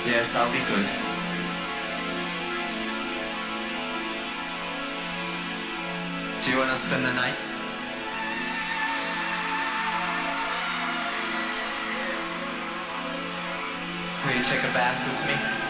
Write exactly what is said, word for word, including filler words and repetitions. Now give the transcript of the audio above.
Yes, I'll be good. Do you want to spend the night? Will you take a bath with me?